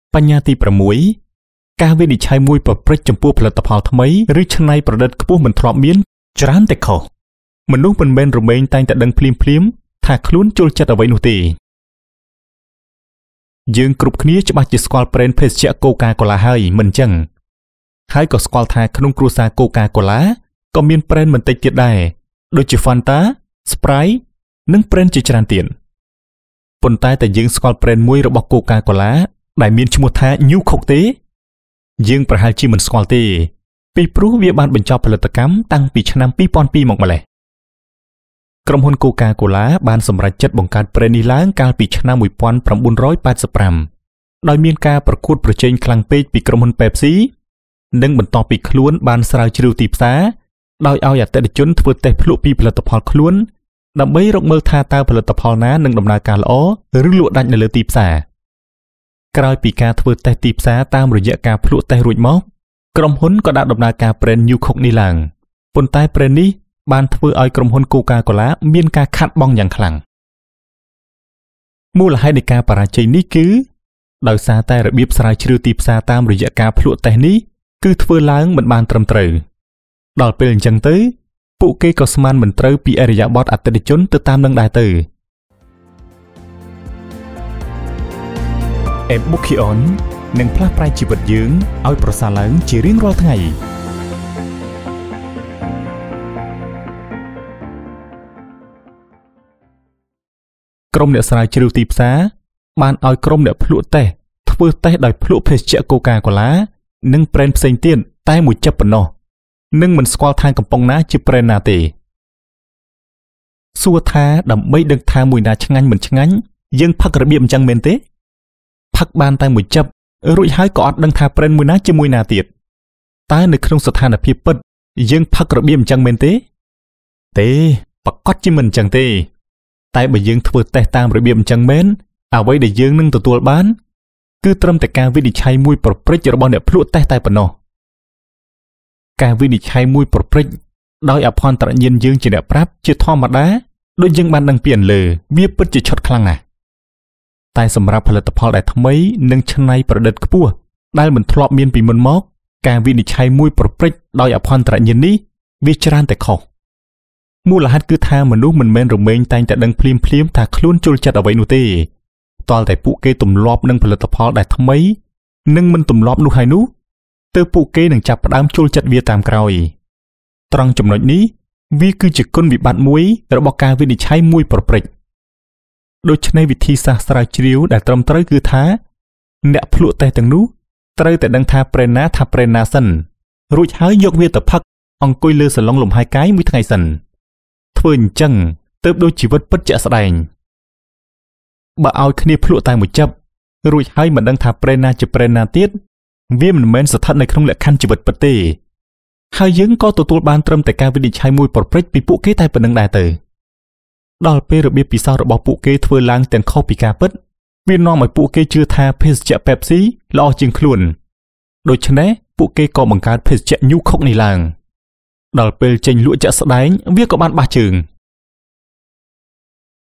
បញ្ញត្តិទី6ការវិនិច្ឆ័យមួយប្រព្រឹត្តចំពោះផលិតផលថ្មីឬច្នៃប្រឌិតខ្ពស់មិនធ្លាប់មានច្រើនតែខុសមនុស្សមិនមែនរមែងតែងតែដឹងភ្លាមថាខ្លួនចូលចិត្តអ្វីនោះទេយើងគ្រប់គ្នាច្បាស់ជាស្គាល់ប្រេនភេសជ្ជៈកូកាកូឡាហើយមិនចឹងហើយក៏ស្គាល់ថាក្នុងគ្រួសារកូកាកូឡាក៏មានប្រេនបន្តិចទៀតដែរដូចជា Fanta, Sprite និងប្រេនជាច្រើនទៀតប៉ុន្តែយើងស្គាល់ប្រេនមួយរបស់កូកាកូឡាដែលមានឈ្មោះថា New Coke ទេយើងប្រហែលជាមិនស្គាល់ទេពីព្រោះវាបានបញ្ចប់ផលិតកម្មតាំងពីឆ្នាំ2002មកម្ល៉េះក្រុមហ៊ុនកូកាកូឡាបានសម្រេចចិត្តបង្កើតប្រេននេះឡើងកាលពីឆ្នាំ1985ដោយមានការប្រកួតប្រជែងខ្លាំងពេកពីក្រុមហ៊ុន Pepsi និងបន្ទាប់ពីខ្លួនបានស្រាវជ្រាវទីផ្សារដោយឲ្យអតិថិជនធ្វើតេស្តភ្លក់ពីផលិតផលខ្លួនដើម្បីរកមើលថាតើផលិតផលណានឹងដំណើរការល្អឬលក់ដាច់នៅលើទីផ្សារក្រោយពីការធ្វើតេស្តទីផ្សារតាមរយៈការភ្លក់តេស្តរួចមកក្រុមហ៊ុនក៏ដាក់ដំណើរការប្រេន New Coke នេះឡើងប៉ុន្តែប្រេននេះបានធ្វើឲ្យក្រុមហ៊ុនកូកាកូឡាមានការខាតបង់យ៉ាងខ្លាំងមូលហេតុនៃការបរាជ័យនេះគឺដោយសារតែរបៀបស្រាវជ្រាវទីផ្សារតាមរយៈការភ្លក់តេស្តនេះគឺធ្វើឡើងមិនបានត្រឹមត្រូវដល់ពេលអញ្ចឹងទៅពួកគេក៏ស្មានមិនត្រូវពីអរិយាប័ត្រអតិថិជនទៅតាមនឹងដែរទៅ Ebukion នឹងផ្លាស់ប្រែជីវិតយើងឲ្យប្រសើរឡើងជារៀងរាល់ថ្ងៃក្រុមអ្នកស្រាវជ្រាវទីផ្សារបានឲ្យក្រុមអ្នកភ្លក់តេស្តធ្វើតេស្តដោយភ្លក់ភេសជ្ជៈកូកាកូឡានិងប្រេនផ្សេងទៀតតែមួយចិបប៉ុណ្ណោះនិងមិនស្គាល់ថាកំប៉ុងណាជាប្រេនណាទេសួរថាដើម្បីដឹងថាមួយណាឆ្ងាញ់មិនឆ្ងាញ់យើងផឹករបៀបអញ្ចឹងមែនទេផឹកបានតែមួយចិបរួចហើយក៏អត់ដឹងថាប្រេនមួយណាជាមួយណាទៀតតើនៅក្នុងស្ថានភាពពិតយើងផឹករបៀបអញ្ចឹងមែនទេប្រកាសជាមិនអញ្ចឹងទេតែបើយើងធ្វើតេស្តតាមរបៀបអញ្ចឹងមែនអ្វីដែលយើងនឹងទទួលបានគឺត្រឹមតែការវិនិច្ឆ័យមួយប្រព្រឹត្តរបស់អ្នកភ្លក់តេស្តតែប៉ុណ្ណោះការវិនិច្ឆ័យមួយប្រព្រឹត្តដោយអភ័ន្តរញ្ញាណយើងជាអ្នកប្រាប់ជាធម្មតាដូចយើងបានដឹងពីអន្លើវាពិតជាឆុតខ្លាំងណាស់តែសម្រាប់ផលិតផលដែលថ្មីនិងច្នៃប្រឌិតខ្ពស់ដែលមិនធ្លាប់មានពីមុនមកការវិនិច្ឆ័យមួយប្រព្រឹត្តដោយអភ័ន្តរញ្ញាណនេះវាច្រើនតែខុសមូលហេតុគឺថាមនុស្សមិនមែនរមែងតែងតែដឹងភ្លាមថាខ្លួនចូលចិត្តអ្វីនោះទេតលតែពួកគេទម្លាប់នឹងផលិតផលដែលថ្មីនិងមិនទម្លាប់នោះហើយនោះទើបពួកគេនឹងចាប់ផ្ដើមចូលចិត្តវាតាមក្រោយត្រង់ចំណុចនេះវាគឺជាគុណវិបត្តិមួយរបស់ការវិនិច្ឆ័យមួយប្រព្រឹត្តដូច្នេះវិធីសាស្ត្រស្រាវជ្រាវដែលត្រឹមត្រូវគឺថាអ្នកភ្លក់តេស្តទាំងនោះត្រូវតែដឹងថាប្រេនណាសិនរួចហើយយកវាទៅផឹកអង្គុយលើសាឡុងលំហែកាយមួយថ្ងៃសិនធ្វើអញ្ចឹងទើបដូចជីវិតពិតជាក់ស្ដែងបើឲ្យគ្នាភ្លក់តែមួយចិបរួចហើយមិនដឹងថាប្រេនណាជាប្រេនណាទៀតវាមិនមែនស្ថិតនៅក្នុងលក្ខខណ្ឌជីវិតពិតទេហើយយើងក៏ទទួលបានត្រឹមតែការវិនិច្ឆ័យមួយប្រព្រឹត្តពីពួកគេតែប៉ុណ្្នឹងដែរទៅដល់ពេលរបៀបពិសោធន៍របស់ពួកគេធ្វើឡើងទាំងខុសពីការពិតវានាំឲ្យពួកគេជឿថាភេសជ្ជៈ Pepsi ល្អជាងខ្លួនដូច្នេះពួកគេក៏បង្កើតភេសជ្ជៈ New Coke នេះឡើងដល់ពេលចេញលក់ចាក់ស្ដែងវាក៏បានបះជើង